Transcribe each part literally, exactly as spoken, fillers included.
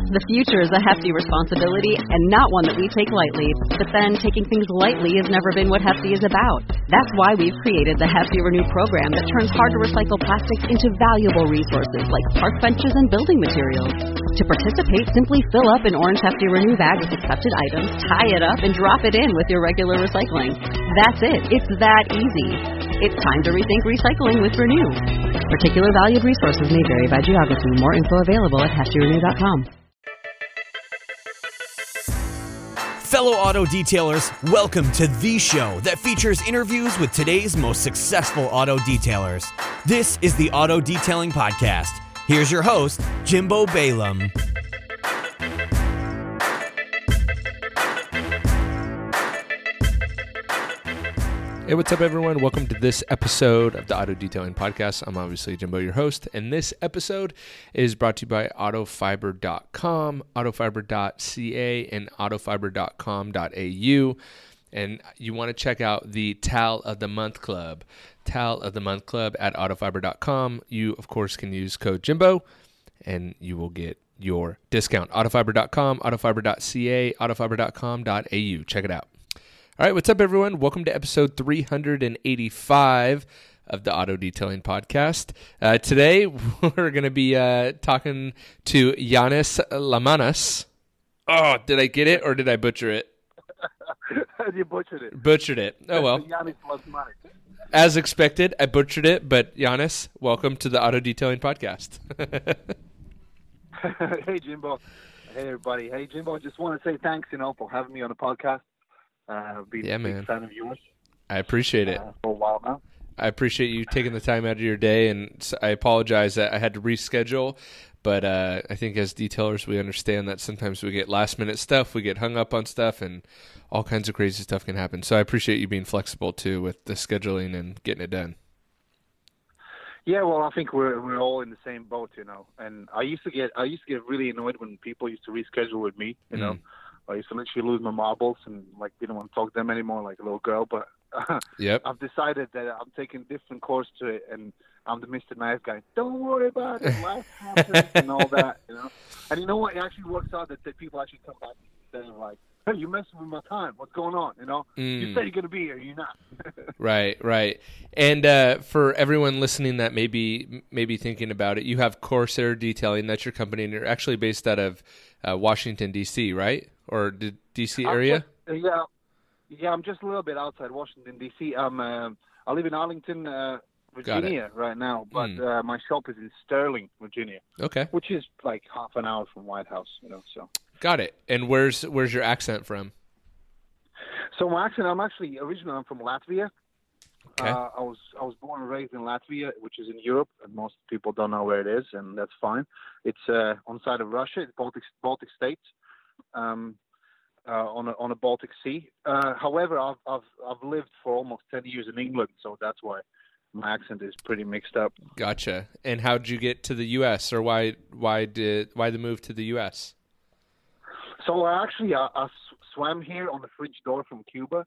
The future is a hefty responsibility and not one that we take lightly. But then, taking things lightly has never been what Hefty is about. That's why we've created the Hefty Renew program that turns hard-to-recycle plastics into valuable resources like park benches and building materials. To participate, simply fill up an orange Hefty Renew bag with accepted items, tie it up, and drop it in with your regular recycling. That's it. It's that easy. It's time to rethink recycling with Renew. Particular valued resources may vary by geography. More info available at hefty renew dot com. Fellow auto detailers, welcome to the show that features interviews with today's most successful auto detailers. This is the Auto Detailing Podcast. Here's your host, Jimbo Balaam. Hey, what's up, everyone? Welcome to this episode of the Auto Detailing Podcast. I'm obviously Jimbo, your host, and this episode is brought to you by autofiber dot com, autofiber dot c a, and autofiber dot com dot a u. And you want to check out the Towel of the Month Club. Towel of the Month Club at autofiber dot com. You, of course, can use code Jimbo, and you will get your discount. autofiber dot com, autofiber dot c a, autofiber dot com dot a u. Check it out. All right, what's up, everyone? Welcome to episode three hundred eighty-five of the Auto Detailing Podcast. Uh, today, we're going to be uh, talking to Yanis Lamanas. Oh, did I get it or did I butcher it? You butchered it. Butchered it. Oh, well. Yanis Lamanas. As expected, I butchered it, but Yanis, welcome to the Auto Detailing Podcast. Hey, Jimbo. Hey, everybody. Hey, Jimbo, I just want to say thanks, you know, for having me on the podcast. Uh, I've been yeah, a big man. fan of yours. I appreciate it. Uh, for a while now. I appreciate you taking the time out of your day, and I apologize that I had to reschedule, but uh, I think as detailers we understand that sometimes we get last-minute stuff, we get hung up on stuff, and all kinds of crazy stuff can happen. So I appreciate you being flexible, too, with the scheduling and getting it done. Yeah, well, I think we're we're all in the same boat, you know. And I used to get I used to get really annoyed when people used to reschedule with me, you know. Mm. I used to literally lose my marbles and like didn't want to talk to them anymore, like a little girl. But uh, yep. I've decided that I'm taking a different course to it, and I'm the Mister Nice Guy. Don't worry about it. Life happens and all that, you know. And you know what? It actually works out that, that people actually come back and say like, "Hey, you're messing with my time. What's going on?" You know. Mm. You said you're gonna be here. You're not. Right, right. And uh, for everyone listening that may be, may be thinking about it, you have Corsair Detailing. That's your company, and you're actually based out of uh, Washington, D C, right? Or the D C area? Just, yeah, yeah. I'm just a little bit outside Washington, D C. I'm, uh, I live in Arlington, uh, Virginia right now, but mm. uh, my shop is in Sterling, Virginia. Okay. Which is like half an hour from White House, you know. So. Got it. And where's where's your accent from? So my accent, I'm actually originally I'm from Latvia. Okay. Uh, I was I was born and raised in Latvia, which is in Europe, and most people don't know where it is, and that's fine. It's uh, on the side of Russia, it's Baltic Baltic states. Um, uh, on a on a Baltic Sea. Uh, however, I've I've I've lived for almost ten years in England, so that's why my accent is pretty mixed up. Gotcha. And how'd you get to the U S, or why why did why the move to the U S? So uh, actually, I, I swam here on the fridge door from Cuba.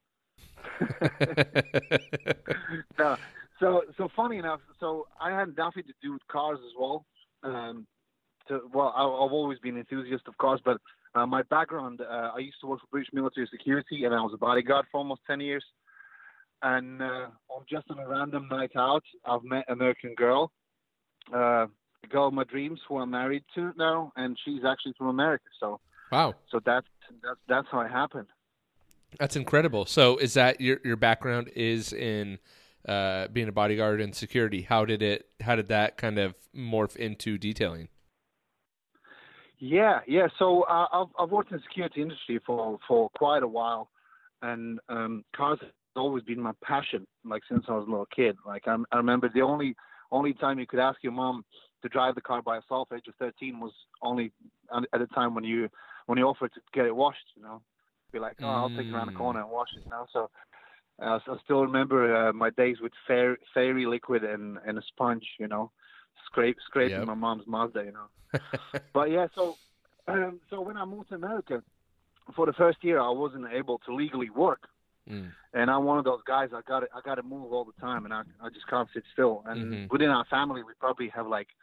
no, so so funny enough, so I had nothing to do with cars as well. Um, to, well, I, I've always been an enthusiast of cars, but Uh, my background, uh, I used to work for British Military Security, and I was a bodyguard for almost ten years. And uh, on just on a random night out, I've met an American girl, uh, the girl of my dreams, who I'm married to now, and she's actually from America. So, wow. So that's that's that's how it happened. That's incredible. So, is that your your background is in uh, being a bodyguard and security? How did it? How did that kind of morph into detailing? Yeah, yeah. So uh, I've I've worked in the security industry for, for quite a while, and um, cars has always been my passion. Like since I was a little kid. Like I, I remember the only only time you could ask your mom to drive the car by herself at age of thirteen was only at the time when you when you offered to get it washed. You know, be like, oh, I'll take it around the corner and wash it. You know, so. Uh, so I still remember uh, my days with fair, fairy liquid and, and a sponge. You know. Scrape, scraping yep. my mom's Mazda, you know. But yeah, so um, so when I moved to America, for the first year, I wasn't able to legally work, mm. and I'm one of those guys. I got I got to move all the time, and I I just can't sit still. And mm-hmm. within our family, we probably have like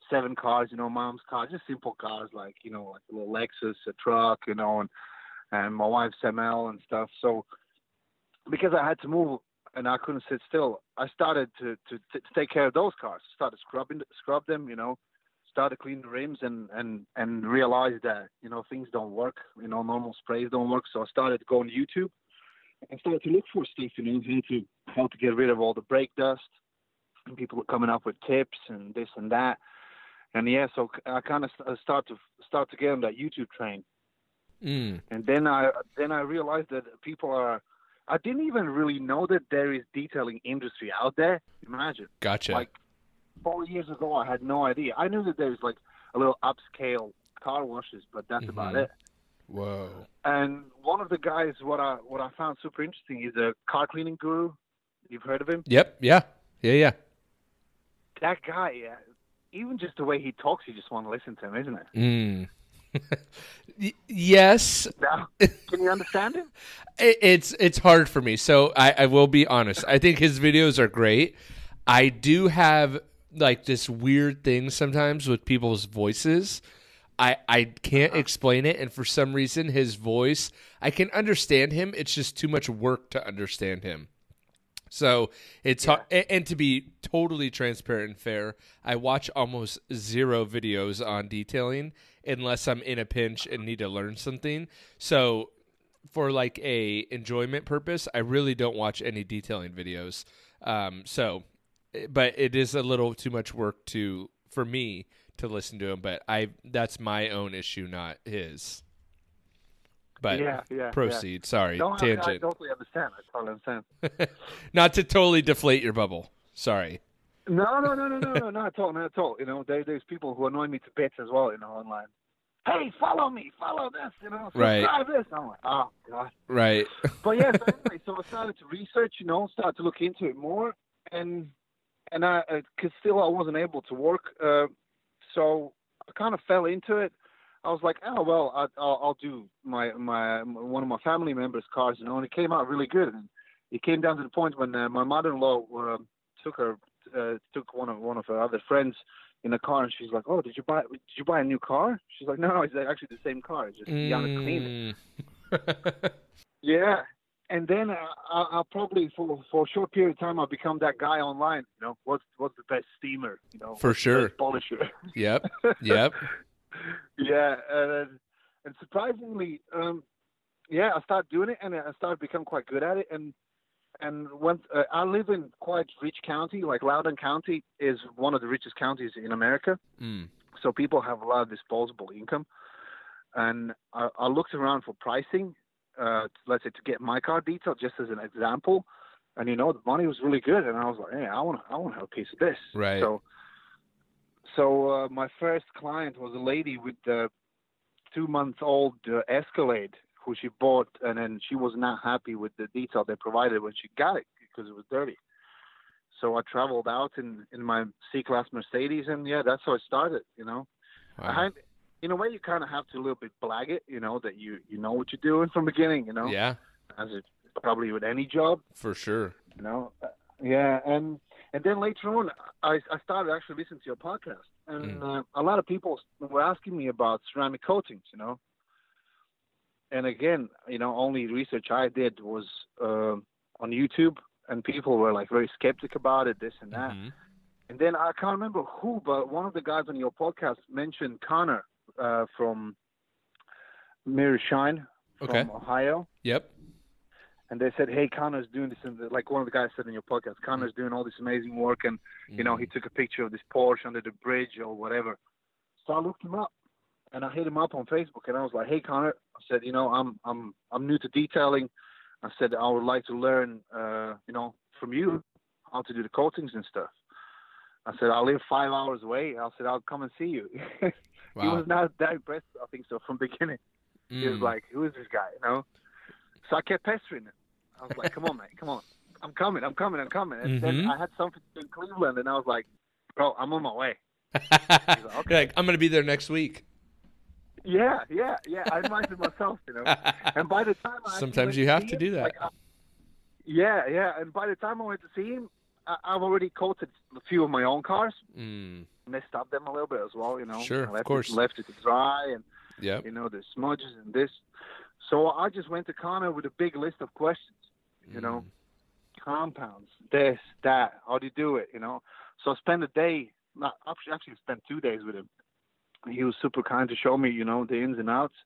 seven cars, you know, mom's cars, just simple cars like, you know, like a little Lexus, a truck, you know, and, and my wife's M L and stuff. So because I had to move and I couldn't sit still, I started to, to, to take care of those cars. Started scrubbing, scrub them, you know, started cleaning the rims and, and, and realized that, you know, things don't work, you know, normal sprays don't work. So I started to go on YouTube and started to look for stuff, you know, how to, how to get rid of all the brake dust. And people are coming up with tips and this and that. And yeah, so I kind of start to start to get on that YouTube train. Mm. And then I then I realized that people are. I didn't even really know that there is detailing industry out there. Imagine. Gotcha. Like four years ago, I had no idea. I knew that there's like a little upscale car washes, but that's Mm-hmm. about it. Whoa. And one of the guys, what I what I found super interesting is a car cleaning guru. You've heard of him? Yep. Yeah. Yeah. Yeah. That guy, yeah, even just the way he talks, you just want to listen to him, isn't it? Mm. Y- yes. Now, can you understand him? It, it's it's hard for me, so I, I will be honest. I think his videos are great. I do have like this weird thing sometimes with people's voices. I I can't explain it, and for some reason, his voice, I can understand him. It's just too much work to understand him. So it's Yeah. hard, and to be totally transparent and fair, I watch almost zero videos on detailing unless I'm in a pinch and need to learn something. So for like a enjoyment purpose, I really don't watch any detailing videos. Um, so, but it is a little too much work to for me to listen to him. But I that's my own issue, not his. But yeah, yeah, proceed. Yeah. Sorry, No, I, I tangent. totally understand. I totally understand. Not to totally deflate your bubble. Sorry. No, no, no, no, no, no, not at all, not at all. You know, there, there's people who annoy me to bits as well, you know, online. Hey, follow me, follow this, you know, Right. subscribe this. I'm like, oh, God. Right. But yeah, so anyway, so I started to research, you know, started to look into it more, and and I, because still I wasn't able to work, uh, so I kind of fell into it. I was like, oh well, I, I'll, I'll do my my one of my family members' cars, you know, and it came out really good. And it came down to the point when uh, my mother-in-law uh, took her uh, took one of one of her other friends in a car, and she's like, oh, did you buy did you buy a new car? She's like, no, no, it's actually the same car. It's just you haven't cleaned it. Mm. Yeah. And then uh, I'll, I'll probably for for a short period of time I'll become that guy online. You know, what's what's the best steamer? You know, For what's the sure. best polisher. Yep. Yep. Yeah, and and surprisingly, um, yeah, I started doing it, and I started to become quite good at it. And and once uh, I live in quite rich county, like Loudoun County is one of the richest counties in America. Mm. So people have a lot of disposable income. And I, I looked around for pricing, uh, let's say to get my car detailed, just as an example. And you know, the money was really good, and I was like, hey, I want to, I want to have a piece of this. Right. So. So uh, my first client was a lady with a two-month-old uh, Escalade who she bought, and then she was not happy with the detail they provided when she got it because it was dirty. So I traveled out in, in my C-Class Mercedes, and yeah, that's how it started, you know. Wow. I had, in a way, you kind of have to a little bit blag it, you know, that you, you know what you're doing from the beginning, you know. Yeah, As it probably with any job, for sure. you know. Uh, yeah, and and then later on, I, I started actually listening to your podcast, and Mm. uh, a lot of people were asking me about ceramic coatings, you know. And again, you know, only research I did was uh, on YouTube, and people were like very skeptic about it, this and that. Mhm. And then I can't remember who, but one of the guys on your podcast mentioned Connor uh, from Mirror Shine from Okay. Ohio. Yep. And they said, hey, Connor's doing this. And the, like one of the guys said in your podcast, Connor's doing all this amazing work. And, you know, he took a picture of this Porsche under the bridge or whatever. So I looked him up, and I hit him up on Facebook. And I was like, hey, Connor, I said, you know, I'm I'm I'm new to detailing. I said, I would like to learn, uh, you know, from you how to do the coatings and stuff. I said, I live five hours away. I said, I'll come and see you. He Wow. was not that impressed, I think so, from the beginning. He was Mm. like, who is this guy, you know? So I kept pestering him. I was like, come on, man, come on. I'm coming, I'm coming, I'm coming. And then Mhm. I had something in Cleveland, and I was like, bro, I'm on my way. You're okay. like, I'm going to be there next week. Yeah, yeah, yeah. I invited myself, you know. And by the time I Sometimes actually went you have see to him, do that. like, I- yeah, yeah. And by the time I went to see him, I, I've already coated a few of my own cars. Mm. messed up them a little bit as well, you know. Sure, left of course. It, left it to dry, and Yep. you know, the smudges and this. So I just went to Connor with a big list of questions, you know, Mm. compounds, this, that, how do you do it, you know. So I spent a day, not, actually actually spent two days with him. He was super kind to show me, you know, the ins and outs.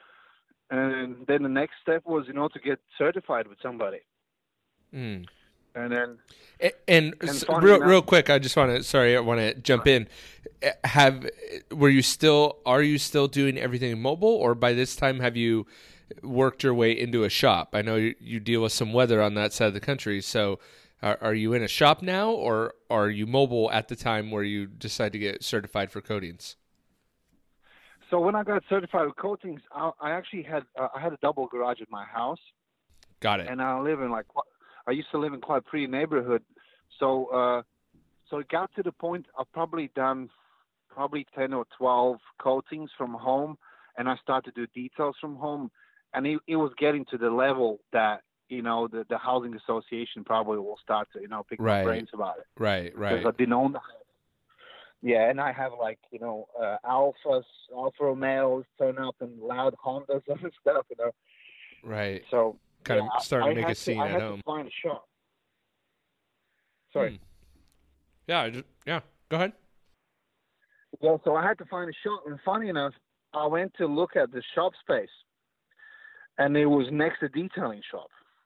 And then the next step was, you know, to get certified with somebody. Mm. And then, And, and, and s- funny real, enough- real quick, I just want to. Sorry, I want to jump in. Have were you still? Are you still doing everything mobile, or by this time have you worked your way into a shop? I know you, you deal with some weather on that side of the country. So, are, are you in a shop now, or are you mobile at the time where you decide to get certified for coatings? so when I got certified with coatings, I, I actually had uh, I had a double garage at my house, Got it. and I live in like qu- I used to live in quite a pretty neighborhood, so uh, so it got to the point I've probably done probably ten or twelve coatings from home, and I started to do details from home, and it, it was getting to the level that you know the the housing association probably will start to you know pick Right. my brains about it Right. Right. because I didn't own the house. Yeah, and I have like you know uh, Alphas, Alfa Romeos turn up and loud Hondas and stuff, you know. Right. So Kind yeah, of starting I to make had a scene I at had home. to find a shop. Sorry. Hmm. Yeah. I just, yeah. Go ahead. Yeah, so I had to find a shop, and funny enough, I went to look at the shop space, and it was next to detailing shop.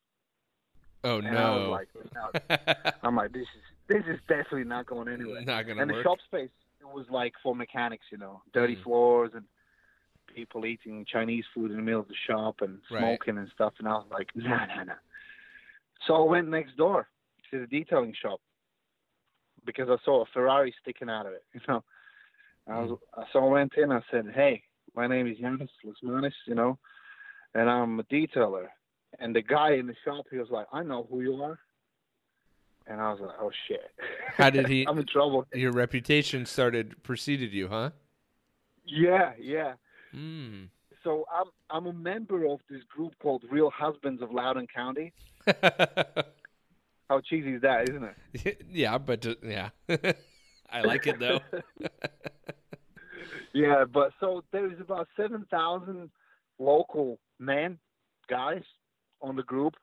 Oh And I was no. like, no. I'm like, this is this is definitely not going anywhere. Not gonna And the work. shop space it was like for mechanics, you know, dirty Mm. floors and people eating Chinese food in the middle of the shop and Right. smoking and stuff. And I was like, nah, nah, nah. So I went next door to the detailing shop because I saw a Ferrari sticking out of it, you know. I was, so I went in. I said, "Hey, my name is Yanis Lasmanis, you know, and I'm a detailer." And the guy in the shop, he was like, "I know who you are." And I was like, "Oh shit!" How did he? I'm in trouble. Your reputation started preceded you, huh? Yeah, yeah. Mm. So I'm I'm a member of this group called Real Husbands of Loudoun County. How cheesy is that, isn't it? Yeah, but uh, yeah, I like it though. Yeah, but so there's about seven thousand local men, guys, on the group.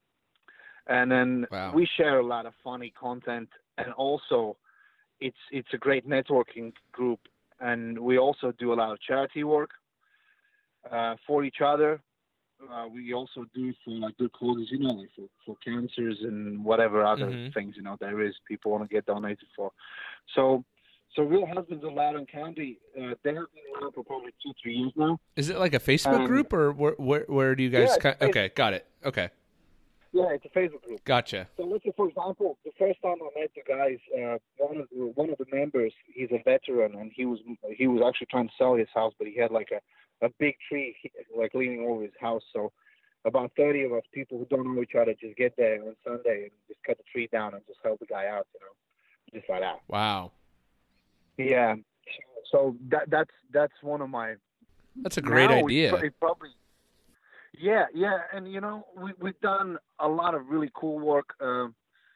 And then Wow. we share a lot of funny content, and also it's it's a great networking group, and we also do a lot of charity work uh, for each other. Uh, we also do for like good causes, you know, like for, for cancers and whatever other Mhm. things, you know, there is people want to get donated for. So, so Real Husbands of Loudoun County, uh, they have been around for probably two, three years now. Is it like a Facebook Um, group, or where where, where do you guys? Yeah, ki- it's okay, got it. Okay, Yeah, it's a Facebook group. gotcha. So let's say, for example, the first time I met the guys, uh, one of the, one of the members, he's a veteran, and he was he was actually trying to sell his house, but he had like a, a big tree like leaning over his house. So about thirty of us people who don't know each other just get there on Sunday and just cut the tree down and just help the guy out, you know, just like that. Wow, Yeah. So that that's that's one of my. that's a great now idea. It's probably. Yeah, yeah, and you know we we've done a lot of really cool work uh,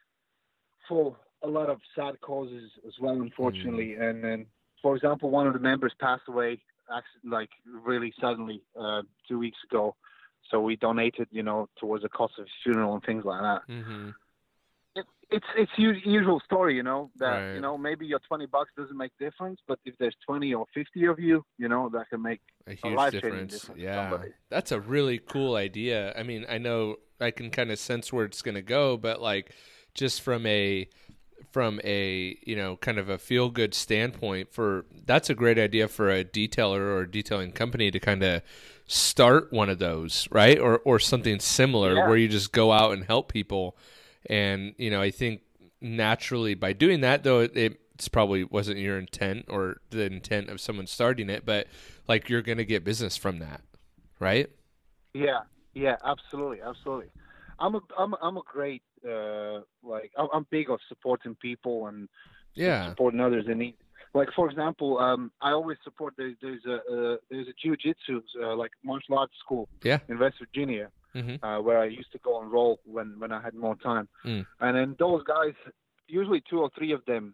for a lot of sad causes as well, unfortunately. Mm. And then, for example, one of the members passed away, actually, like really suddenly, uh, two weeks ago. So we donated, you know, towards the cost of his funeral and things like that. Mm-hmm. It, it's it's u- usual story, you know, that Right. you know maybe your twenty bucks doesn't make difference, but if there's twenty or fifty of you, you know, that can make A huge life-changing difference. difference to Yeah, somebody. that's a really cool idea. I mean, I know I can kind of sense where it's going to go, but like just from a from a you know kind of a feel good standpoint, for that's a great idea for a detailer or a detailing company to kind of start one of those, right? Or or something similar Yeah. where you just go out and help people. And you know, I think naturally by doing that, though, it, it's probably wasn't your intent or the intent of someone starting it, but like you're going to get business from that, right? Yeah, yeah, absolutely, absolutely. I'm a, I'm, a, I'm a great, uh, like, I'm, I'm big on supporting people and Yeah. supporting others in need. Like, for example, um, I always support. There's, there's a, uh, there's a jiu-jitsu, uh, like martial arts school Yeah. in West Virginia, Mm-hmm. uh, where I used to go and roll when, when I had more time. Mm. And then those guys, usually two or three of them,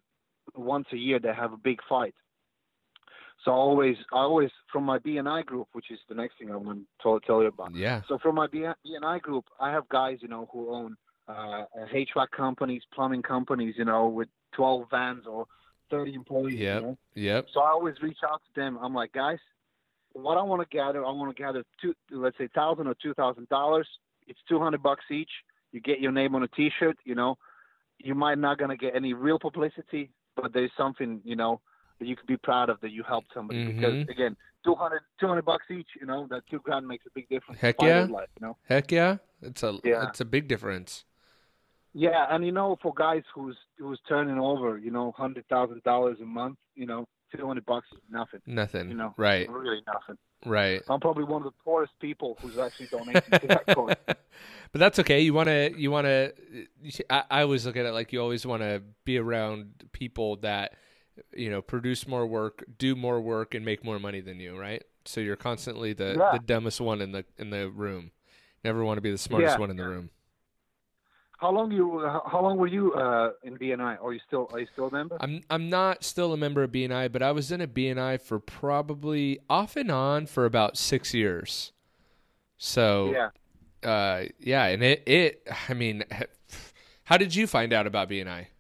once a year they have a big fight. So I always, I always from my B and I group, which is the next thing I'm going to tell you about. Yeah. So from my B and I group, I have guys, you know, who own uh, H V A C companies, plumbing companies, you know, with twelve vans or thirty employees. Yep. You know? Yep. So I always reach out to them. I'm like, guys, what I want to gather, I want to gather two, let's say, thousand or two thousand dollars. It's two hundred bucks each. You get your name on a T-shirt. You know, you might not gonna get any real publicity, but there's something, you know, that you could be proud of that you helped somebody. Mm-hmm. Because again, two hundred, two hundred bucks each. You know, that two grand makes a big difference. Heck in yeah. life, you know? Heck yeah. It's a Yeah. it's a big difference. Yeah, and you know, for guys who's who's turning over, you know, hundred thousand dollars a month, you know, two hundred bucks is nothing. Nothing. You know, Right. really nothing. Right. I'm probably one of the poorest people who's actually donating to that cause. But that's okay. You want to, you want to, I, I always look at it like you always want to be around people that, you know, produce more work, do more work, and make more money than you, right? So you're constantly the, Yeah. the dumbest one in the in the room. Never want to be the smartest Yeah. one in the room. How long you? How long were you uh, in B N I? Are you still? Are you still a member? I'm I'm not still a member of B N I, but I was in a B N I for probably off and on for about six years. So Yeah. uh, yeah, and it it I mean, how did you find out about B N I?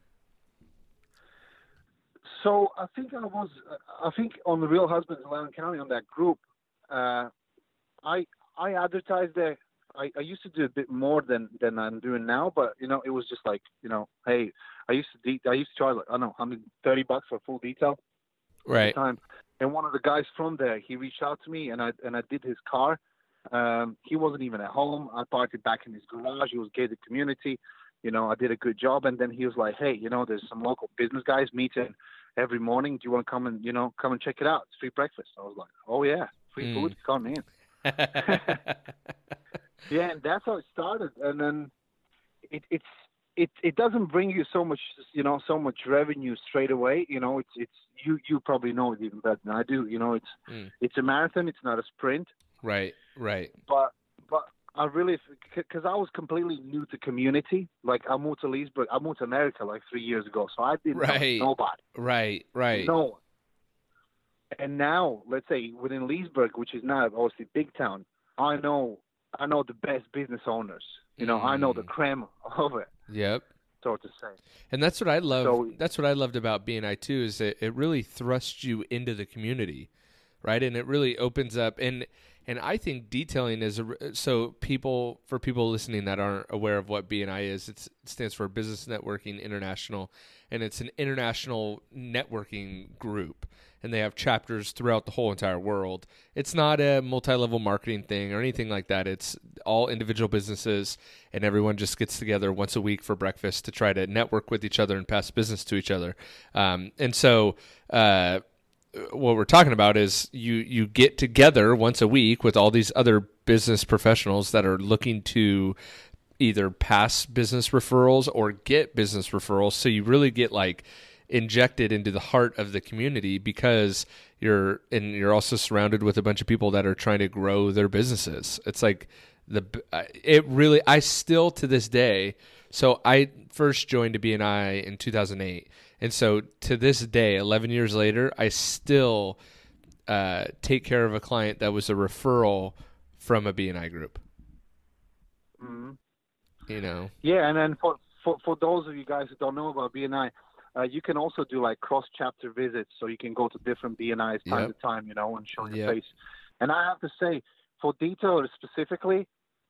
So I think I was. I think on the Real Husbands of Loudoun County on that group, uh, I I advertised there. I, I used to do a bit more than, than I'm doing now, but you know, it was just like, you know, hey, I used to de- I used to charge like I don't know, one hundred thirty bucks for full detail. Right. At the time. And one of the guys from there, he reached out to me, and I and I did his car. Um, he wasn't even at home. I parked it back in his garage. It was gated community. You know, I did a good job. And then he was like, hey, you know, there's some local business guys meeting every morning. Do you want to come and, you know, come and check it out? It's free breakfast. I was like, oh yeah, free Mm. food, come in. Yeah, and that's how it started. And then it it's it it doesn't bring you so much, you know, so much revenue straight away. You know, it's it's you you probably know it even better than I do. You know, it's Mm. it's a marathon. It's not a sprint. Right. Right. But but I really, because I was completely new to community. Like I moved to Leesburg. I moved to America like three years ago, so I didn't Right. know nobody. Right. Right. No one. And now, let's say within Leesburg, which is not obviously big town, I know I know the best business owners. You know, I know the Mm. creme of it, Yep. so to say. And that's what I love. So- that's what I loved about B N I too, is that it really thrusts you into the community, right? And it really opens up. And and I think detailing is a, so people for people listening that aren't aware of what B N I is. It's, it stands for Business Networking International, and it's an international networking group. And they have chapters throughout the whole entire world. It's not a multi-level marketing thing or anything like that. It's all individual businesses, and everyone just gets together once a week for breakfast to try to network with each other and pass business to each other. Um, and so uh, what we're talking about is you you get together once a week with all these other business professionals that are looking to either pass business referrals or get business referrals. So you really get like injected into the heart of the community, because you're and you're also surrounded with a bunch of people that are trying to grow their businesses. It's like the it really I still to this day. So I first joined a B N I in two thousand eight, and so to this day, eleven years later, I still uh, take care of a client that was a referral from a B N I group. Mm-hmm. You know. Yeah, and then for, for for those of you guys who don't know about B N I, uh, you can also do like cross-chapter visits, so you can go to different B N Is time Yep. to time, you know, and show your Yep. face. And I have to say, for detailers specifically,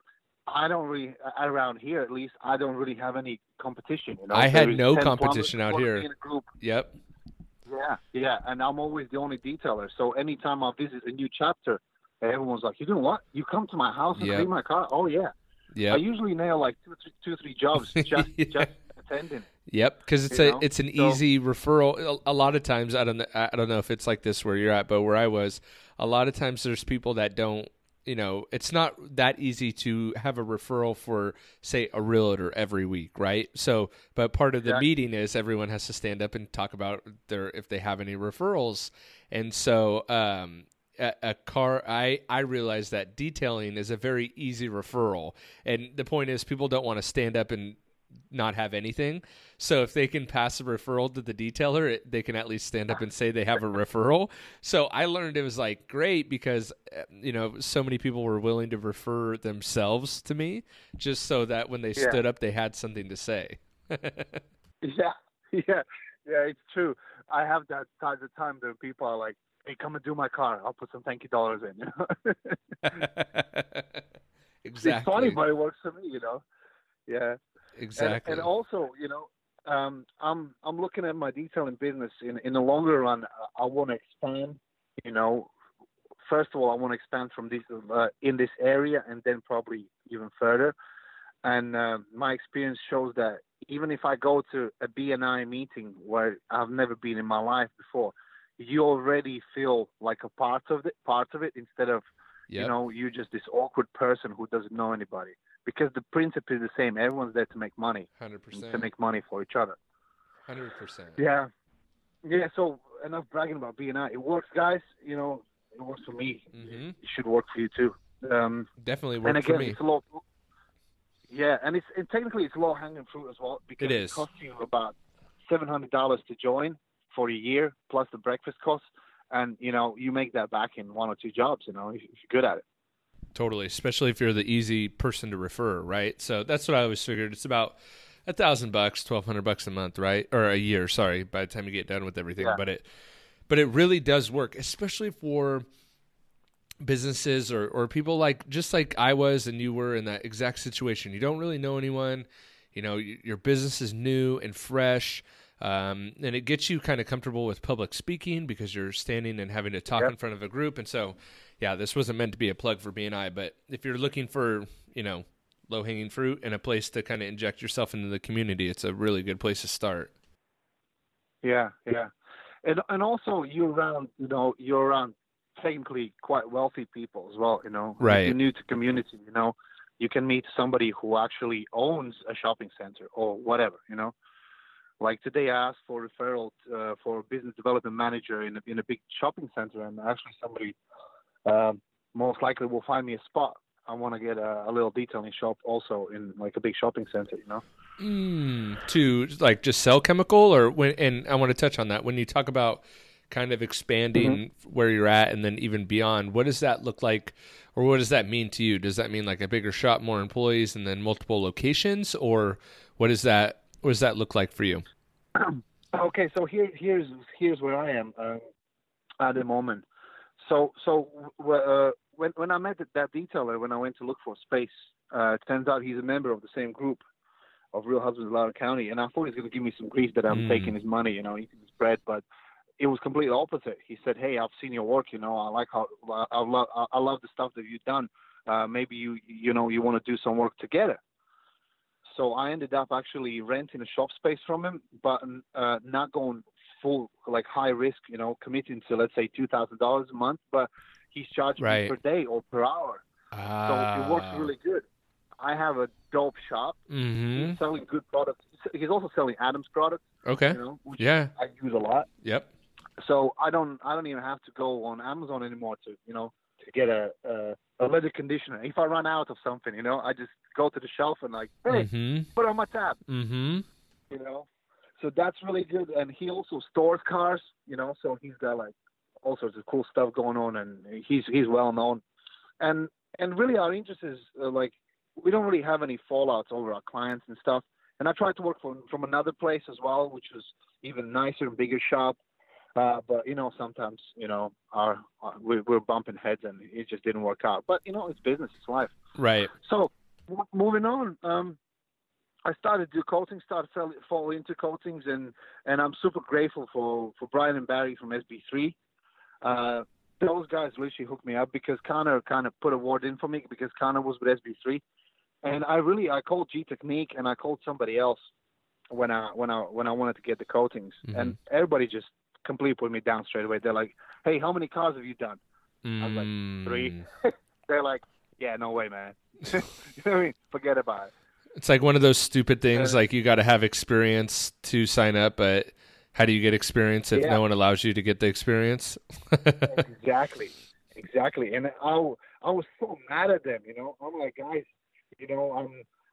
I don't really, around here at least, I don't really have any competition. You know, I had There is no ten competition plumbers out who wanna here. be in a group. Yep. Yeah, yeah, and I'm always the only detailer. So anytime I visit a new chapter, everyone's like, "You doing what? You come to my house and Yep. clean my car?" Oh yeah. I Yep. usually nail like two, three, two, three jobs just Yeah. just attending. Yep, because it's You a know? it's an So- easy referral. A, a lot of times, I don't know, I don't know if it's like this where you're at, but where I was, a lot of times there's people that don't, you know, it's not that easy to have a referral for, say, a realtor every week, right? So, but part of the Exactly. meeting is everyone has to stand up and talk about their if they have any referrals, and so um, a, a car. I I realize that detailing is a very easy referral, and the point is people don't want to stand up and not have anything. So if they can pass a referral to the detailer, it, they can at least stand up and say they have a referral. So I learned it was like great because, you know, so many people were willing to refer themselves to me just so that when they Yeah. stood up, they had something to say. Yeah, yeah, yeah. It's true. I have that time. The time that people are like, "Hey, come and do my car. I'll put some thank you dollars in." You know? Exactly. It's funny, but it works for me. You know? Yeah. Exactly. And, and also, you know, um, I'm I'm looking at my detailing business in in the longer run. I want to expand. You know, first of all, I want to expand from this uh, in this area, and then probably even further. And uh, my experience shows that even if I go to a B N I meeting where I've never been in my life before, you already feel like a part of it, part of it, instead of, Yep. you know, you're just this awkward person who doesn't know anybody. Because the principle is the same. Everyone's there to make money, one hundred percent. to make money for each other. one hundred percent. Yeah. Yeah, so enough bragging about B N I. It works, guys. You know, it works for me. Mm-hmm. It should work for you, too. Um, Definitely and worked again, for me. it's a low, yeah, and it's and technically it's low hanging fruit as well because It it, is. costs you about seven hundred dollars to join for a year plus the breakfast costs, and you know you make that back in one or two jobs. You know, if, if you're good at it. Totally, especially if you're the easy person to refer, right? So that's what I always figured. It's about a thousand bucks, twelve hundred bucks a month, right? Or a year, sorry, by the time you get done with everything. Yeah. But it, but it really does work, especially for businesses or, or people like just like I was and you were in that exact situation. You don't really know anyone. You know, y- your business is new and fresh. Um, and it gets you kind of comfortable with public speaking because you're standing and having to talk Yep. in front of a group. And so, yeah, this wasn't meant to be a plug for B N I, but if you're looking for, you know, low hanging fruit and a place to kind of inject yourself into the community, it's a really good place to start. Yeah, yeah, and and also you're around. You know, you're around technically quite wealthy people as well. You know, Right. If you're new to community, you know, you can meet somebody who actually owns a shopping center or whatever. You know. Like today, I asked for referral uh, for a business development manager in a, in a big shopping center, and actually somebody um, most likely will find me a spot. I want to get a, a little detailing shop also in like a big shopping center, you know. Mm, to like just sell chemical or when, and I want to touch on that when you talk about kind of expanding mm-hmm. where you're at and then even beyond, what does that look like or what does that mean to you? Does that mean like a bigger shop, more employees and then multiple locations, or what is that? What does that look like for you? Okay, so here, here's here's where I am uh, at the moment. So so uh, when when I met that detailer, when I went to look for space, uh, it turns out he's a member of the same group of Real Husbands of Loudoun County, and I thought he was going to give me some grief that I'm mm. taking his money, you know, eating his bread, but it was completely opposite. He said, "Hey, I've seen your work, you know, I like how I love I love the stuff that you've done. Uh, maybe you you know you want to do some work together." So I ended up actually renting a shop space from him, but uh, not going full, like high risk, you know, committing to, let's say, two thousand dollars a month, but he's charging right. me per day or per hour. Ah. So it works really good. I have a dope shop. Mm-hmm. He's selling good products. He's also selling Adams products. Okay. You know, which yeah. I use a lot. Yep. So I don't, I don't even have to go on Amazon anymore to, you know, to get a, a a leather conditioner. If I run out of something, you know, I just go to the shelf and like, hey, mm-hmm. put it on my tab. Mm-hmm. You know, so that's really good. And he also stores cars, you know, so he's got like all sorts of cool stuff going on, and he's he's well known. And and really, our interest is uh, like we don't really have any fallouts over our clients and stuff. And I tried to work from from another place as well, which was even nicer and bigger shop. Uh, but, you know, sometimes, you know, our, our we're, we're bumping heads and it just didn't work out. But, you know, it's business, it's life. Right. So m- moving on, um, I started to do coatings, started to fall into coatings, and, and I'm super grateful for, for Brian and Barry from S B three. Uh, those guys literally hooked me up because Connor kind of put a word in for me because Connor was with S B three. And I really, I called G Technique and I called somebody else when I, when I, when I wanted to get the coatings. Mm-hmm. And everybody just completely put me down straight away. They're like, "Hey, how many cars have you done?" Mm. I was like, three. They're like, "Yeah, no way, man." You know what I mean? Forget about it. It's like one of those stupid things, uh, like you got to have experience to sign up, but how do you get experience if yeah. no one allows you to get the experience? Exactly, exactly. And I, I was so mad at them. You know, I'm like, guys, you know, I'm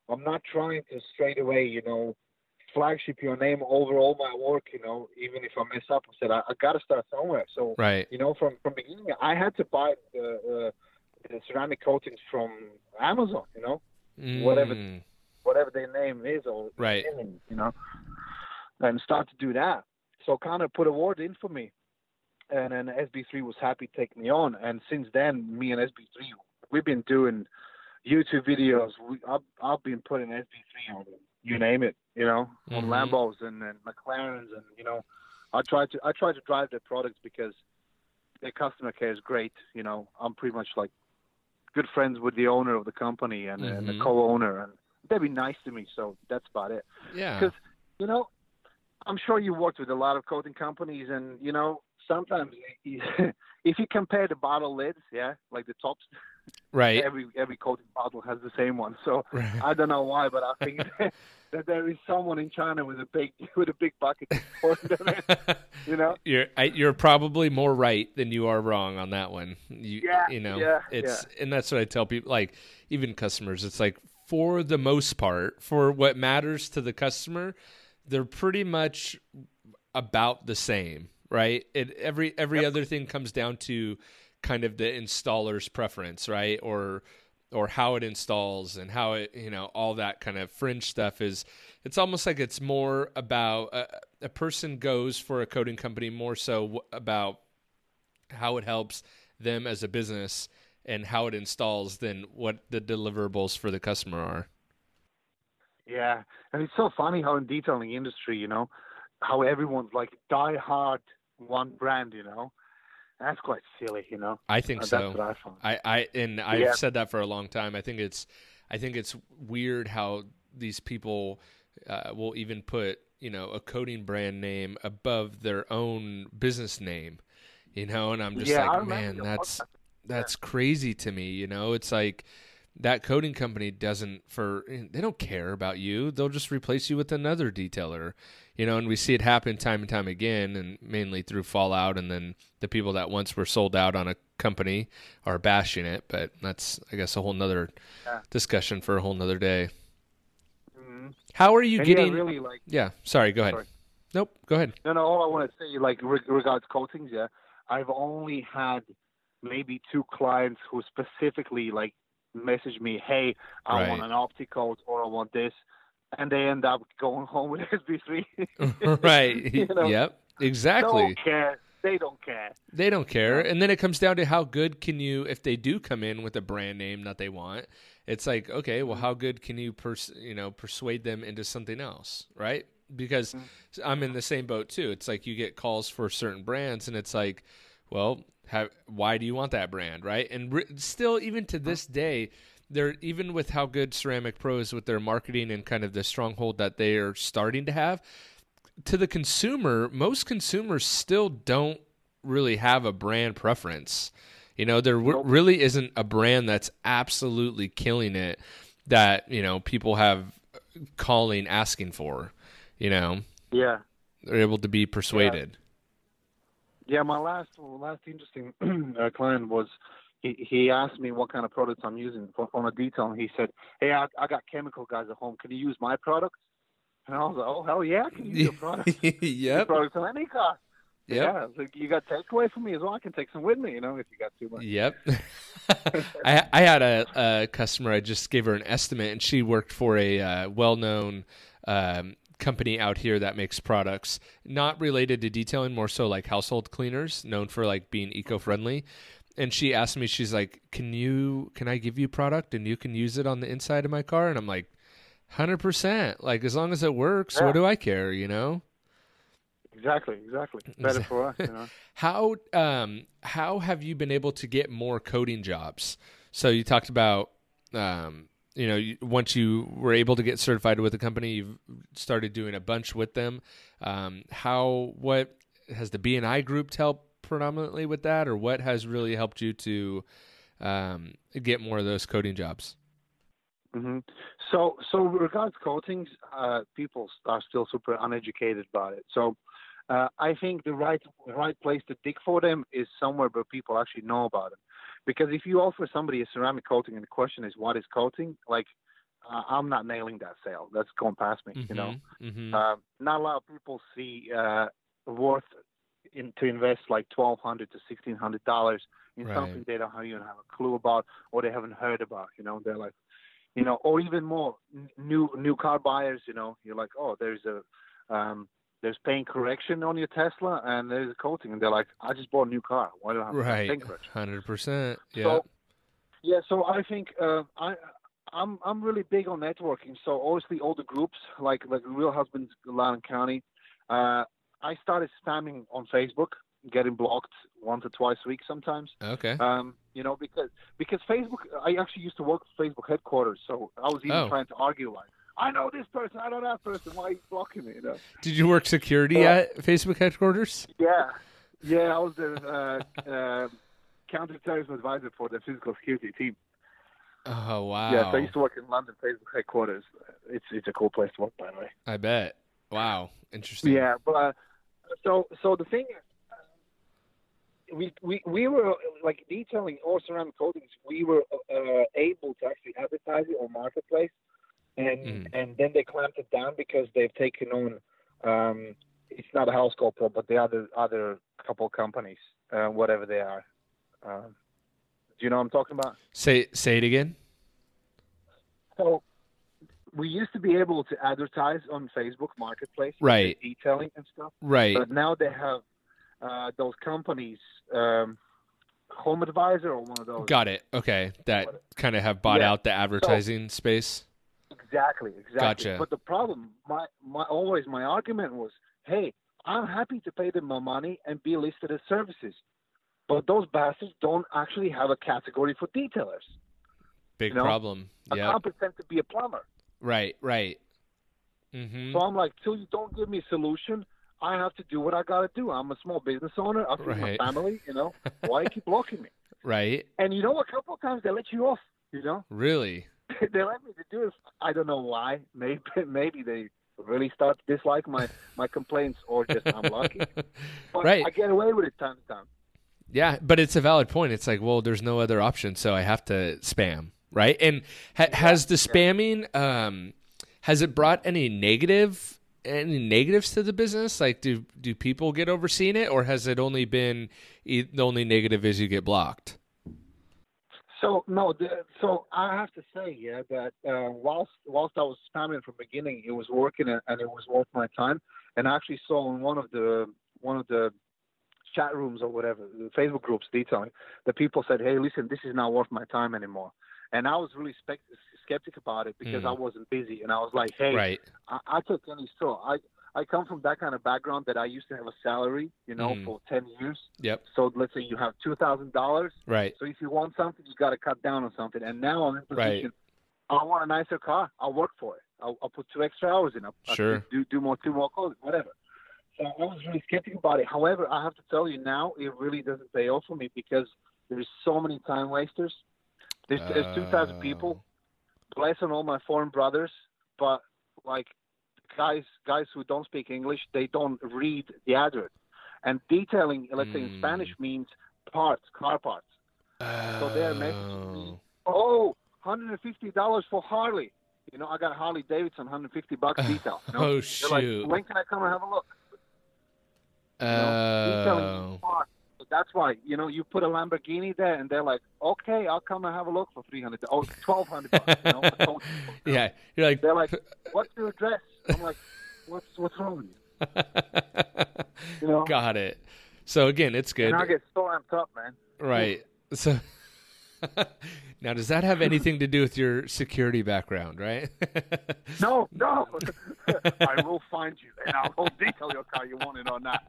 I'm not trying to straight away, you know, flagship your name over all my work, you know, even if I mess up. I said, I, I got to start somewhere. So, Right. you know, from, from beginning, I had to buy the, uh, the ceramic coatings from Amazon, you know, Mm. whatever whatever their name is, or, Right. you know, and start to do that. So kind of put a word in for me. And then S B three was happy to take me on. And since then, me and S B three, we've been doing YouTube videos. We, I've, I've been putting S B three on, you name it, you know, on Mhm. Lambos and, and McLarens. And, you know, I try to I try to drive their products because their customer care is great. You know, I'm pretty much like good friends with the owner of the company and, and the Mhm. co-owner. And they've been nice to me. So that's about it. Yeah. Because, you know, I'm sure you worked with a lot of coating companies, and, you know, sometimes if you compare the bottle lids, yeah, like the tops, Right. every every coating bottle has the same one. So Right. I don't know why, but I think that, that there is someone in China with a big with a big bucket for them, you know. You're I, you're probably more right than you are wrong on that one. You, Yeah, you know, yeah, it's and that's what I tell people. Like even customers, it's like for the most part, for what matters to the customer, they're pretty much about the same, right? It every every Yep. other thing comes down to kind of the installer's preference, right? Or or how it installs and how it, you know, all that kind of fringe stuff is, it's almost like it's more about a, a person goes for a coating company more so about how it helps them as a business and how it installs than what the deliverables for the customer are. Yeah, and it's so funny how in detailing industry, you know, how everyone's like die hard one brand, you know. That's quite silly, you know. I think And so. That's what I find. I, I and I've Yeah. said that for a long time. I think it's I think it's weird how these people uh, will even put, you know, a coating brand name above their own business name, you know, and I'm just Yeah, I like, remember man, your that's podcast. that's crazy to me, you know. It's like that coating company doesn't for they don't care about you. They'll just replace you with another detailer, you know, and we see it happen time and time again, and mainly through fallout, and then the people that once were sold out on a company are bashing it. But that's, I guess, a whole nother Yeah. discussion for a whole nother day. Mm-hmm. How are you And getting? yeah, really, like, Yeah, sorry. Go ahead. Sorry. Nope. Go ahead. no, no, all I want to say, like, reg- regards coatings, yeah, I've only had maybe two clients who specifically, like, message me, hey, I Right. want an opticoat or I want this, and they end up going home with S B three. Right. You know? Yep. Exactly. Don't care. They don't care. They don't care. Yeah. And then it comes down to how good can you, if they do come in with a brand name that they want, it's like, okay, well, how good can you, pers- you know, persuade them into something else, right? Because I'm in the same boat too. It's like you get calls for certain brands, and it's like, well, have, why do you want that brand, right? And re- still, even to this day, they're even with how good Ceramic Pro is with their marketing and kind of the stronghold that they are starting to have, to the consumer, most consumers still don't really have a brand preference. You know, there w- really isn't a brand that's absolutely killing it that, you know, people have calling, asking for, you know, Yeah. they're able to be persuaded. Yeah, my last last interesting uh, client was he, he asked me what kind of products I'm using for, on a detail, and he said, "Hey, I, I got chemical guys at home. Can you use my products?" And I was like, "Oh hell yeah, I can use your products. Your Yep. products on any car." Yep. Yeah, it's like, you got takeaway for me as well. I can take some with me, you know, if you got too much. Yep. I I had a, a customer. I just gave her an estimate, and she worked for a uh, well-known um, company out here that makes products not related to detailing, more so like household cleaners, known for like being eco-friendly. And she asked me, she's like, "Can you? Can I give you product and you can use it on the inside of my car?" And I'm like, one hundred percent. Like, as long as it works, Yeah. what do I care? You know. Exactly, exactly. Better for us, you know. How um how have you been able to get more coding jobs? So you talked about um you know you, once you were able to get certified with a company, you've started doing a bunch with them. Um, how what has the B and I group helped predominantly with that, or what has really helped you to um, get more of those coding jobs? hmm So, so regards coatings, uh, people are still super uneducated about it. So, uh, I think the right right place to dig for them is somewhere where people actually know about it. Because if you offer somebody a ceramic coating and the question is what is coating, like I, I'm not nailing that sale. That's gone past me. Mm-hmm, you know, mm-hmm. uh, not a lot of people see uh, worth in, to invest like twelve hundred to sixteen hundred dollars in Right. something they don't even have a clue about or they haven't heard about. You know, they're like, you know, or even more n- new new car buyers. You know, you're like, oh, there's a um, there's paint correction on your Tesla and there's a coating, and they're like, I just bought a new car. Why do I have to have Right. paint correction? Hundred percent. Yeah. So, yeah, so I think uh, I I'm I'm really big on networking. So obviously all the groups like like Real Husbands Loudoun County, uh, I started spamming on Facebook, getting blocked once or twice a week sometimes. Okay. Um, you know, because because Facebook, I actually used to work for Facebook headquarters, so I was even Oh. trying to argue like, I know this person, I know that person, why are you blocking me? You know? Did you work security Uh, at Facebook headquarters? Yeah, yeah, I was the uh, uh, counterterrorism advisor for the physical security team. Oh wow. Yeah, so I used to work in London Facebook headquarters. It's it's a cool place to work, by the way. I bet. Wow. Interesting. Yeah, but uh, so so the thing, uh, we we we were like detailing all ceramic coatings. We were uh, able to actually advertise it on Marketplace, and Mm. and then they clamped it down because they've taken on. Um, it's not a house call pro, but the other other couple companies, uh, whatever they are. Um, do you know what I'm talking about? Say say it again. So we used to be able to advertise on Facebook Marketplace, Right. detailing and stuff. Right. But now they have uh, those companies, um, Home Advisor or one of those. Got it. Okay. That kind of have bought Yeah. out the advertising space. Exactly, exactly. Gotcha. But the problem, my, my always my argument was, hey, I'm happy to pay them my money and be listed as services. But those bastards don't actually have a category for detailers. Big You know, problem. I Yeah. can't pretend to be a plumber. Right. Right. Mm-hmm. So I'm like, till you don't give me a solution, I have to do what I got to do. I'm a small business owner. I feed Right. my family, you know. Why you keep blocking me? Right. And you know, a couple of times they let you off, you know. Really. They let me to do it. I don't know why. Maybe maybe they really start to dislike my, my complaints or just I'm lucky. But Right. I get away with it time to time. Yeah, but it's a valid point. It's like, well, there's no other option, so I have to spam, right? And ha- has the spamming, um, has it brought any negative, any negatives to the business? Like, do do people get overseeing it, or has it only been e- the only negative is you get blocked? So no, the, so I have to say, yeah, that uh, whilst whilst I was spamming from the beginning, it was working and, and it was worth my time. And I actually saw in one of the one of the chat rooms or whatever, the Facebook groups detailing, the people said, "Hey, listen, this is not worth my time anymore." And I was really spec- skeptic about it because Mm. I wasn't busy, and I was like, "Hey, Right. I, I took any straw. I I come from that kind of background that I used to have a salary, you know, Mm. for ten years. Yep. So let's say you have two thousand dollars. Right. So if you want something, you got to cut down on something. And now I'm in a Right. position. I want a nicer car. I'll work for it. I'll, I'll put two extra hours in. I'll, Sure. I'll do do more, two more calls, whatever. So I was really skeptical about it. However, I have to tell you now, it really doesn't pay off for me because there's so many time wasters. There's, there's two types of people. Bless on all my foreign brothers, but like guys, guys who don't speak English, they don't read the advert. And detailing, let's say in Mm. Spanish, means parts, car parts. So they're messaging me, Oh. oh, one hundred fifty dollars for Harley. You know, I got Harley Davidson, one hundred fifty bucks detail. You know? Oh, They're shoot. like, when can I come and have a look? You know, detailing Oh. means parts. So that's why, you know, you put a Lamborghini there, and they're like, okay, I'll come and have a look for three hundred dollars. Oh, twelve hundred bucks. You know, I told you. Yeah. You're like, They're like, what's your address? I'm like, what's what's wrong with you? You know? got it. So again, it's good. And I get so amped up, man. Right. So now, does that have anything to do with your security background, right? No, no. I will find you, and I will detail your car, you want it or not.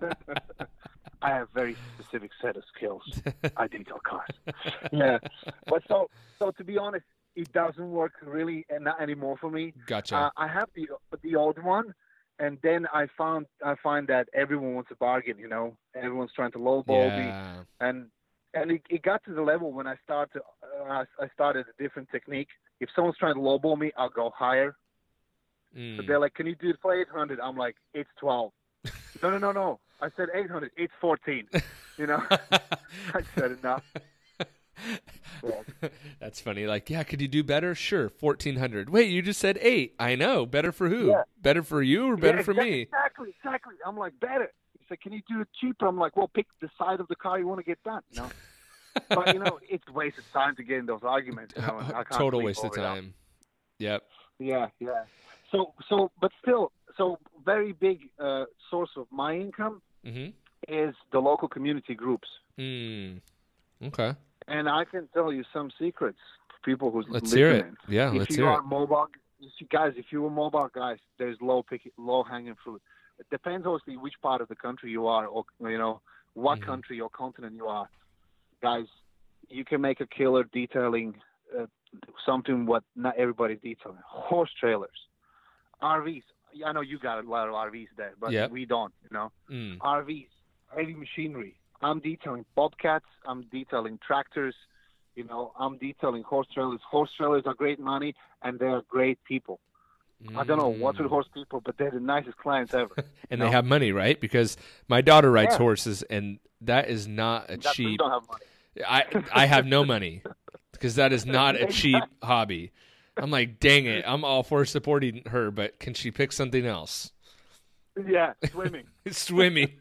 I have very specific set of skills. I detail cars. Yeah. But so, so to be honest, it doesn't work really and not anymore for me. Gotcha. Uh, I have the the old one, and then I found I find that everyone wants a bargain. You know, everyone's trying to lowball me, yeah. and and it, it got to the level when I started uh, I started a different technique. If someone's trying to lowball me, I'll go higher. Mm. So they're like, "Can you do it for eight hundred?" I'm like, "It's twelve." No, no, no, no. I said eight hundred. It's fourteen. You know, I said enough. Yeah. That's funny. Like, yeah, could you do better? Sure, fourteen hundred. Wait, you just said eight. I know. Better for who? Yeah. Better for you or better Yeah, for exactly, me? Exactly, exactly. I'm like, better. He's like, can you do it cheaper? I'm like, well, pick the side of the car you want to get done. You know, but you know, it's a waste of time to get in those arguments. You know, and I can't Total sleep waste of over that. time. Yep. Yeah, yeah. So, so, but still, so very big uh, source of my income Mm-hmm. is the local community groups. Mm. Okay. And I can tell you some secrets for people who's Let's listening. hear it. Yeah, if let's you hear are it. mobile, if you guys, if you are mobile guys, there's low pick, low hanging fruit. It depends obviously which part of the country you are, or you know what Mhm. country or continent you are. Guys, you can make a killer detailing uh, something what not everybody's detailing. Horse trailers, R Vs. I know you got a lot of R Vs there, but Yep. we don't. You know, Mm. R Vs, heavy machinery. I'm detailing bobcats. I'm detailing tractors. You know, I'm detailing horse trailers. Horse trailers are great money, and they're great people. I don't know what's with Mm. horse people, but they're the nicest clients ever. And you they know? have money, right? Because my daughter rides Yeah. horses, and that is not a That's why you cheap. don't have money. I I have no money because that is not a cheap hobby. I'm like, dang it! I'm all for supporting her, but can she pick something else? Yeah, swimming. Swimming,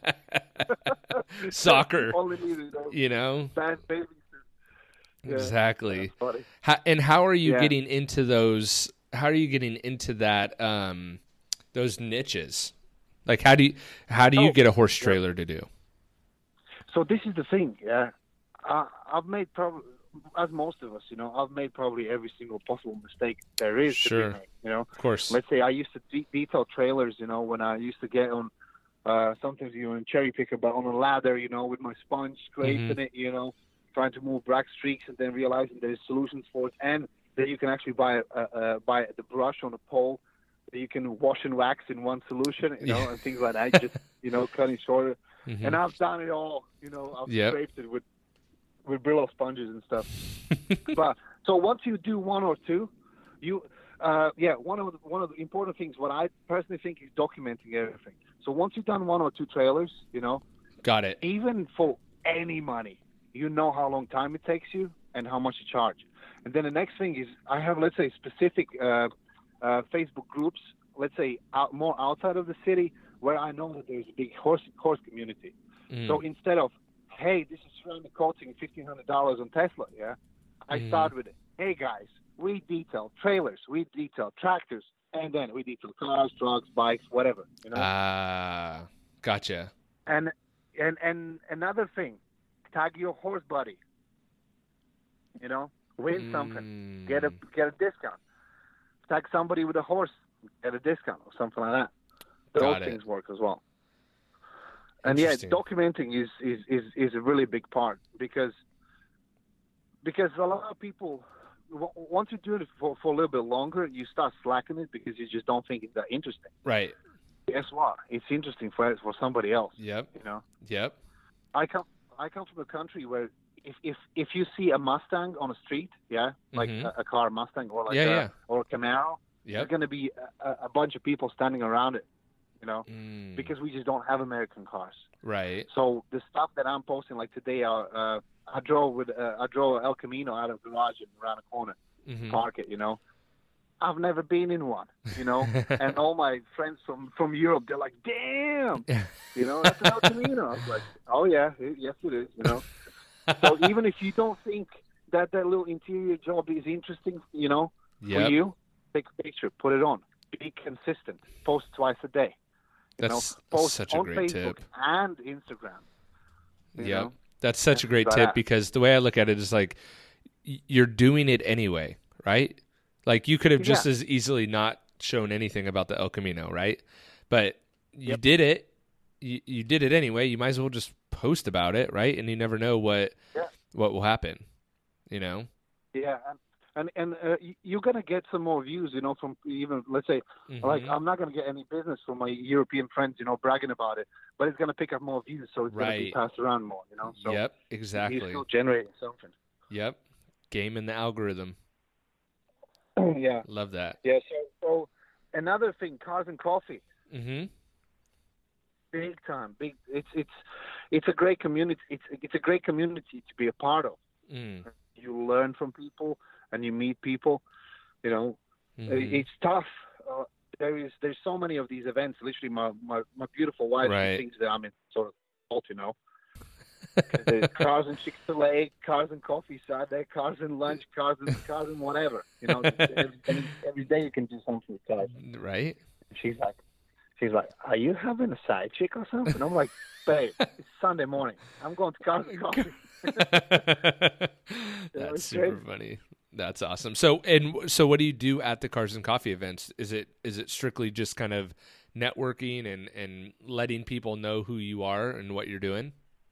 soccer. Only needed those You know, bad baby suits. Yeah, exactly. that's funny. How, and how are you Yeah. getting into those? How are you getting into that? Um, those niches. Like, how do you how do you Oh, get a horse trailer to do? So this is the thing, yeah. I, I've made probably, as most of us, you know, I've made probably every single possible mistake there is Sure. to be made, you know. Of course. Let's say I used to de- detail trailers, you know, when I used to get on, uh, sometimes you know, in cherry picker, but on a ladder, you know, with my sponge scraping Mhm. it, you know, trying to move black streaks, and then realizing there's solutions for it, and that you can actually buy uh, uh, buy the brush on a pole that you can wash and wax in one solution, you know, Yeah. and things like that. Just you know, cutting shorter. Mhm. And I've done it all, you know. I've Yep. scraped it with with Brillo sponges and stuff. But so once you do one or two, you uh, yeah, one of the, one of the important things, what I personally think, is documenting everything. So once you've done one or two trailers, you know, Got it. even for any money, you know how long time it takes you and how much you charge. And then the next thing is, I have, let's say, specific uh, uh, Facebook groups, let's say out, more outside of the city, where I know that there's a big horse horse community. Mm. So instead of, hey, this is ceramic coating fifteen hundred dollars on Tesla, yeah, I Mhm. start with it. Hey guys, we detail trailers, we detail tractors, and then we detail cars, trucks, bikes, whatever, you know. Ah, gotcha. And and and another thing, tag your horse buddy. You know, win something, Mm. get a get a discount. Tag somebody with a horse, get a discount or something like that. Those Got it. things work as well. And yeah, Interesting. documenting is, is, is, is a really big part because because a lot of people, w- once you do it for, for a little bit longer, you start slacking it because you just don't think it's that interesting. Right. Guess what? It's interesting for for somebody else. Yep. You know. Yep. I come I come from a country where if if, if you see a Mustang on the street, yeah, like Mhm. a, a car Mustang or like Yeah, a, yeah. or a Camaro, Yep. there's going to be a, a bunch of people standing around it, you know, Mm. because we just don't have American cars. Right. So the stuff that I'm posting, like today, uh, uh, I drove with uh, I drove El Camino out of the garage and around the corner, Mhm. park it, you know. I've never been in one, you know, and all my friends from, from Europe, they're like, damn, you know, that's an El Camino. I was like, oh, yeah, it, yes, it is, you know. So even if you don't think that that little interior job is interesting, you know, Yep. for you, take a picture, put it on. Be consistent. Post twice a day. You That's know, post such a on great Facebook tip. and Instagram. you Yep. know. That's such a great But, tip uh, because the way I look at it is like y- you're doing it anyway, right? Like you could have just Yeah. as easily not shown anything about the El Camino, right? But you Yep. did it. You, you did it anyway. You might as well just post about it, right? And you never know what Yeah. what will happen, you know? Yeah, and and, and uh, y- you're gonna get some more views, you know, from even let's say, like Mhm. I'm not gonna get any business from my European friends, you know, bragging about it, but it's gonna pick up more views, so it's gonna be Right. passed around more, you know. So Yep, you're exactly. still generating something. Yep. Game in the algorithm. yeah, Love that. yeah. So, so another thing, cars and coffee. Mhm. Big time, big. It's it's it's a great community. It's it's a great community to be a part of. Mm. You learn from people and you meet people. You know, Mm-hmm. it's tough. Uh, there is there's so many of these events. Literally, my my, my beautiful wife Right. she thinks that I'm in sort of cult, you know. There's cars and Chick-fil-A, cars and coffee Saturday, cars and lunch, cars and cars and whatever. You know, every, every, every day you can do something with cars. Right. She's like, she's like, are you having a side chick or something? I'm like, babe, it's Sunday morning. I'm going to cars and coffee. That's super funny. That's awesome. So, and so, what do you do at the Cars and Coffee events? Is it is it strictly just kind of networking and and letting people know who you are and what you're doing?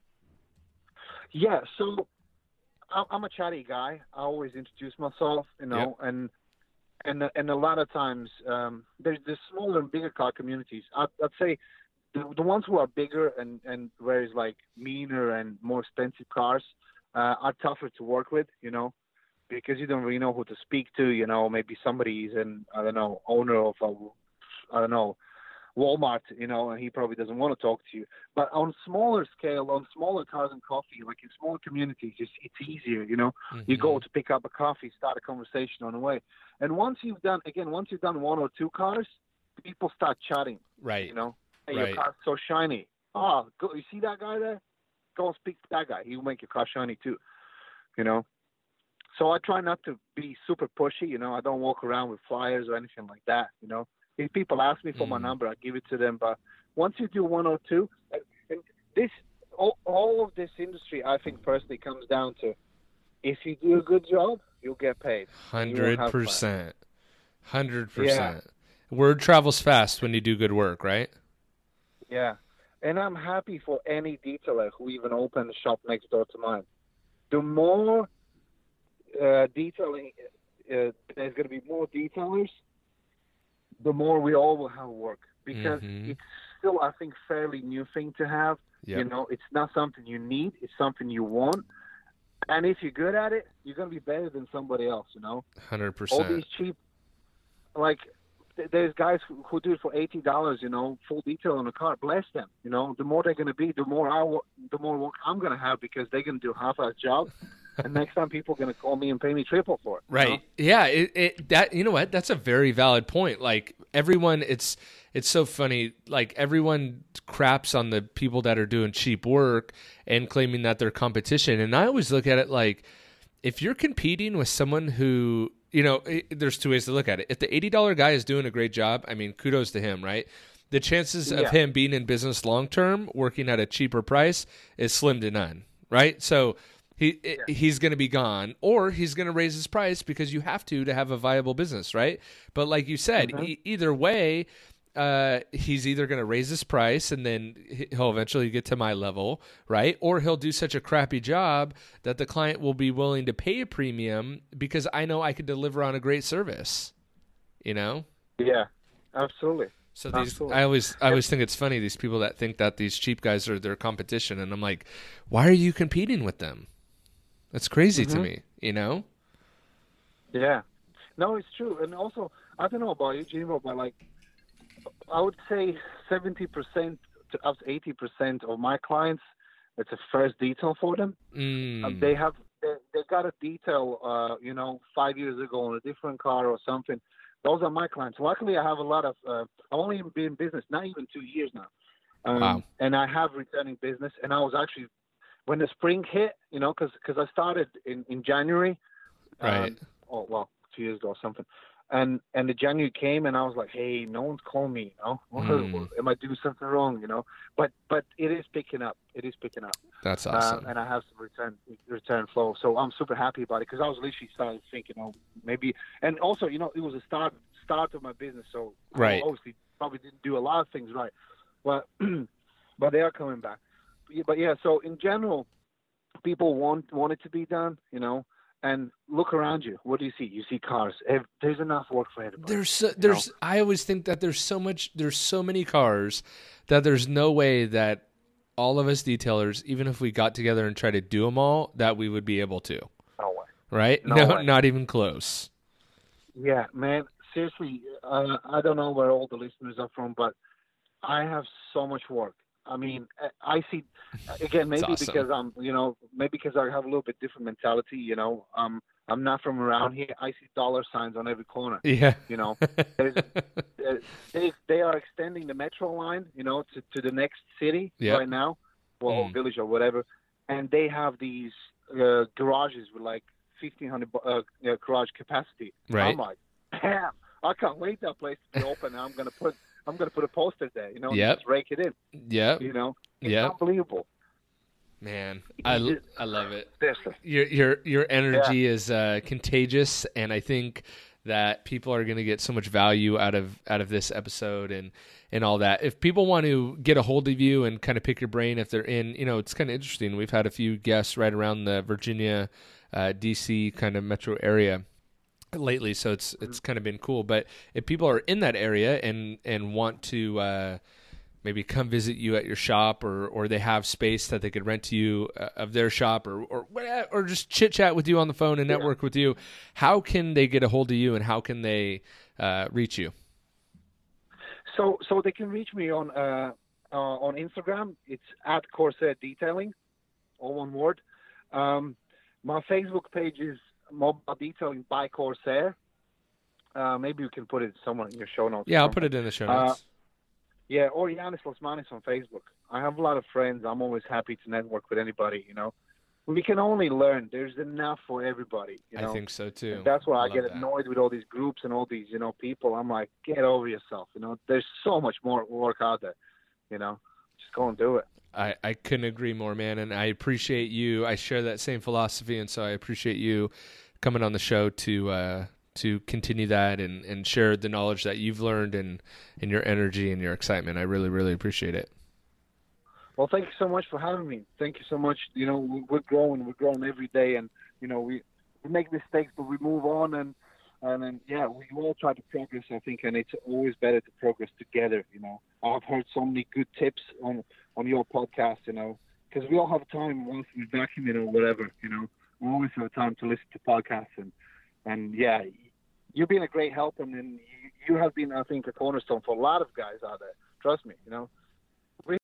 Yeah. So, I'm a chatty guy. I always introduce myself, you know, yep. and and and a lot of times um, there's the smaller and bigger car communities. I'd, I'd say the, the ones who are bigger and and where it's like meaner and more expensive cars uh, are tougher to work with, you know. Because you don't really know who to speak to, you know, maybe somebody's an, I don't know, owner of a, I don't know, Walmart, you know, and he probably doesn't want to talk to you. But on smaller scale, on smaller Cars and Coffee, like in smaller communities, it's, it's easier, you know. Mm-hmm. You go to pick up a coffee, start a conversation on the way. And once you've done, again, once you've done one or two cars, people start chatting. Right. You know, hey, right. your car's so shiny. Oh, go, you see that guy there? Go and speak to that guy. He'll make your car shiny too, you know. So I try not to be super pushy, you know. I don't walk around with flyers or anything like that, you know. If people ask me for mm. my number, I give it to them. But once you do one or two, and this, all, all of this industry, I think personally comes down to if you do a good job, you'll get paid. Hundred percent, hundred percent. Word travels fast when you do good work, right? Yeah, and I'm happy for any detailer who even opened a shop next door to mine. The more Uh, detailing, uh, there's going to be more detailers, the more we all will have work, because mm-hmm. it's still, I think, fairly new thing to have. Yep. You know, it's not something you need, it's something you want. And if you're good at it, you're going to be better than somebody else, you know? one hundred percent. All these cheap, like, th- there's guys who, who do it for eighty dollars, you know, full detail on a car. Bless them, you know? The more they're going to be, the more I w- the more work I'm going to have, because they're going to do a half-ass job. And next time people are going to call me and pay me triple for it. Right. You know? Yeah. It, it, that, you know what? That's a very valid point. Like everyone, it's, it's so funny. Like everyone craps on the people that are doing cheap work and claiming that they're competition. And I always look at it like, if you're competing with someone who, you know, it, there's two ways to look at it. If the eighty dollars guy is doing a great job, I mean, kudos to him, right? The chances yeah. of him being in business long-term, working at a cheaper price is slim to none. Right. So, He yeah. he's going to be gone, or he's going to raise his price because you have to to have a viable business, right? But like you said, mm-hmm. e- either way, uh, he's either going to raise his price and then he'll eventually get to my level, right? Or he'll do such a crappy job that the client will be willing to pay a premium because I know I can deliver on a great service, you know? Yeah, absolutely. So these, Absolutely. I always, I always think it's funny, these people that think that these cheap guys are their competition, and I'm like, why are you competing with them? That's crazy mm-hmm. to me, you know? Yeah. No, it's true. And also, I don't know about you, Jimbo, but like, I would say seventy percent to up to eighty percent of my clients, it's a first detail for them. Mm. Um, they have, they, they got a detail, uh, you know, five years ago on a different car or something. Those are my clients. Luckily, I have a lot of, uh, I've only been in business, not even two years now. Um, wow. And I have returning business, and I was actually, when the spring hit, you know, because because I started in, in January. Right. Um, oh, well, two years ago or something. And and the January came, and I was like, hey, no one's calling me, you know. Mm. Am I doing something wrong, you know? But but it is picking up. It is picking up. That's awesome. Uh, and I have some return return flow. So I'm super happy about it, because I was literally starting to think, you know, maybe. And also, you know, it was a start start of my business. So right. I obviously probably didn't do a lot of things right. But, but they are coming back. But yeah, so in general, people want want it to be done, you know. And look around you. What do you see? You see cars. There's enough work for everybody. There's so, there's. know? I always think that there's so much. There's so many cars that there's no way that all of us detailers, even if we got together and tried to do them all, that we would be able to. No way. Right? No, no way. Not even close. Yeah, man. Seriously, uh, I don't know where all the listeners are from, but I have so much work. I mean, I see, again, maybe awesome. because I'm, you know, maybe because I have a little bit different mentality, you know, um, I'm not from around here. I see dollar signs on every corner. Yeah. You know, There's, they, they are extending the metro line, you know, to, to the next city yep. right now, well, mm. or village or whatever. And they have these uh, garages with like fifteen hundred uh, garage capacity. Right. I'm like, damn, I can't wait that place to be open. I'm going to put, I'm going to put a poster there, you know, yep. and just rake it in. Yeah. You know, it's yep. unbelievable. Man, I, I love it. Seriously. Your your your energy yeah. is uh, contagious, and I think that people are going to get so much value out of out of this episode and, and all that. If people want to get a hold of you and kind of pick your brain, if they're in, you know, it's kind of interesting. We've had a few guests right around the Virginia, uh, D C kind of metro area lately, so it's it's kind of been cool. But if people are in that area and and want to uh, maybe come visit you at your shop, or, or they have space that they could rent to you uh, of their shop, or or or just chit chat with you on the phone and network yeah. with you, how can they get a hold of you, and how can they uh, reach you? So so they can reach me on uh, uh, on Instagram. It's at Corsair Detailing, all one word. Um, my Facebook page is Mobile Detailing by Corsair. Uh, maybe you can put it somewhere in your show notes. Yeah, I'll put it in the show notes. Uh, Yeah, or Yanis Lasmanis on Facebook. I have a lot of friends. I'm always happy to network with anybody, you know. We can only learn. There's enough for everybody, you know. I think so, too. And that's why I, I get that. annoyed with all these groups and all these, you know, people. I'm like, get over yourself, you know. There's so much more work out there, you know. Just go and do it. I, I couldn't agree more, man, and I appreciate you. I share that same philosophy, and so I appreciate you coming on the show to uh, to continue that and, and share the knowledge that you've learned and, and your energy and your excitement. I really, really appreciate it. Well, thank you so much for having me. Thank you so much. You know, we're growing. We're growing every day, and, you know, we, we make mistakes, but we move on, and, and then, yeah, we all try to progress, I think, and it's always better to progress together, you know. I've heard so many good tips on, on your podcast, you know, because we all have time once we're vacuuming or whatever, you know. We always have time to listen to podcasts, and, and yeah, you've been a great help, and then you, you have been, I think, a cornerstone for a lot of guys out there. Trust me, you know.